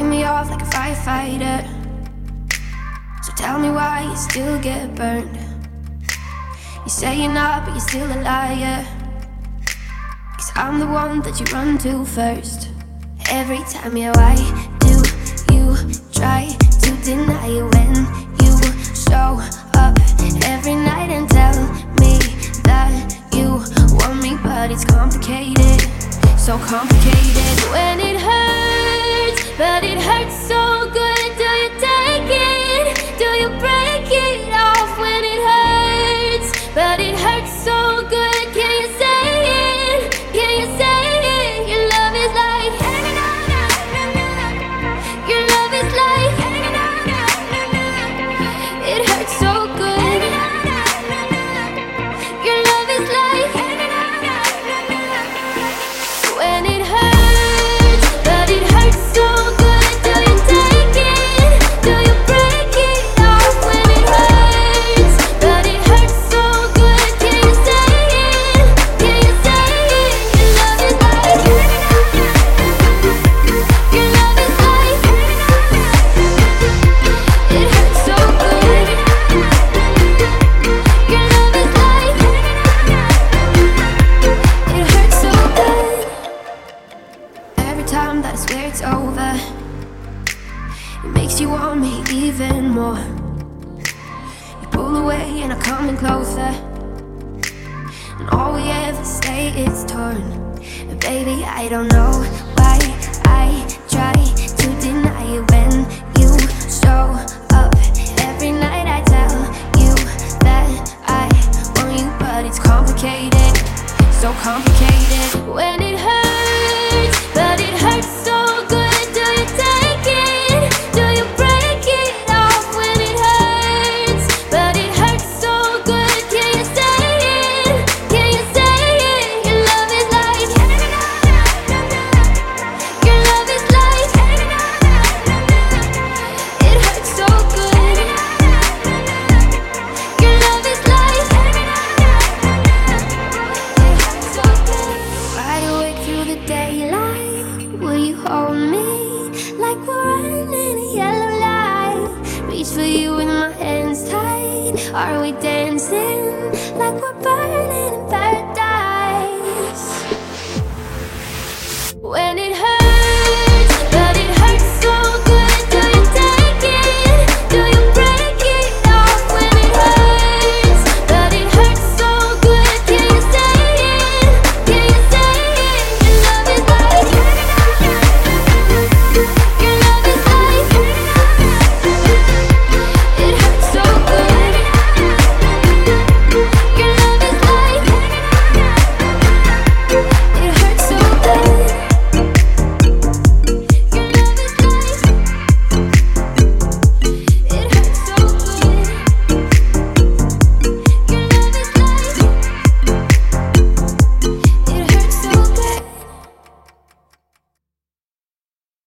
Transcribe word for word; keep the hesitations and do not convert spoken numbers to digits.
write me off like a firefighter. So tell me why you still get burned. You say you're not, but you're still a liar. Cause I'm the one that you run to first. Every time, yeah, why do you try to deny it when you show up every night and tell me that you want me? But it's complicated, so complicated. When it hurts, but it hurts so good. Do you take it? Do you break it off when it hurts? But it hurts so good. Can you say it? Can you say it? Your love is like, your love is like, it hurts so good. Your love is like, when it hurts, but it hurts so good. Do you take it? Do you break it off when it hurts? But it hurts so good. Can you say it? Can you say it? Your love is like, your love is like, it hurts so good. Your love is like, it hurts so good. Every time that I swear it's over, it makes you want me even more. You pull away and I'm coming closer, and all we ever say is torn. And baby, I don't know why I try to deny it when you show up every night. I tell you that I want you, but it's complicated, so complicated. When it hurts, but it hurts so good. Do you take it? Do you break it off when it hurts? But it hurts so good. Can you say it? Can you say it? Your love is like, your love is like, it hurts so good. Your love is like, it hurts so good. Wide awake through the daylight, will you hold me like we're running in a yellow light? Reach for you with my hands tight. Are we dancing like we're burning